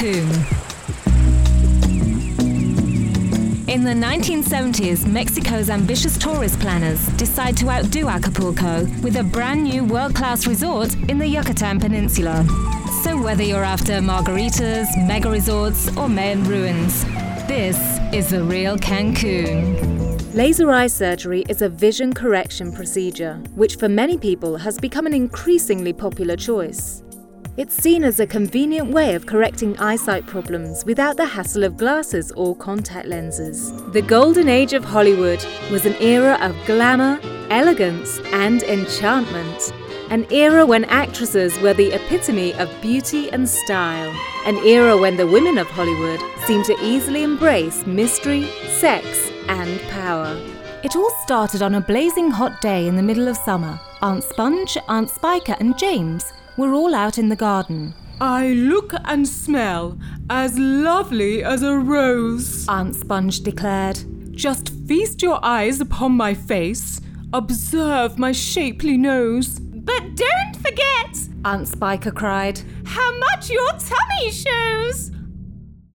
Cancun. In the 1970s, Mexico's ambitious tourist planners decide to outdo Acapulco with a brand new world-class resort in the Yucatan Peninsula. So whether you're after margaritas, mega resorts, or Mayan ruins, this is the real Cancun. Laser eye surgery is a vision correction procedure, which for many people has become an increasingly popular choice. It's seen as a convenient way of correcting eyesight problems without the hassle of glasses or contact lenses. The golden age of Hollywood was an era of glamour, elegance, and enchantment. An era when actresses were the epitome of beauty and style. An era when the women of Hollywood seemed to easily embrace mystery, sex, and power. It all started on a blazing hot day in the middle of summer. Aunt Sponge, Aunt Spiker, and James were all out in the garden. I look and smell as lovely as a rose, Aunt Sponge declared. Just feast your eyes upon my face. Observe my shapely nose. But don't forget, Aunt Spiker cried, how much your tummy shows.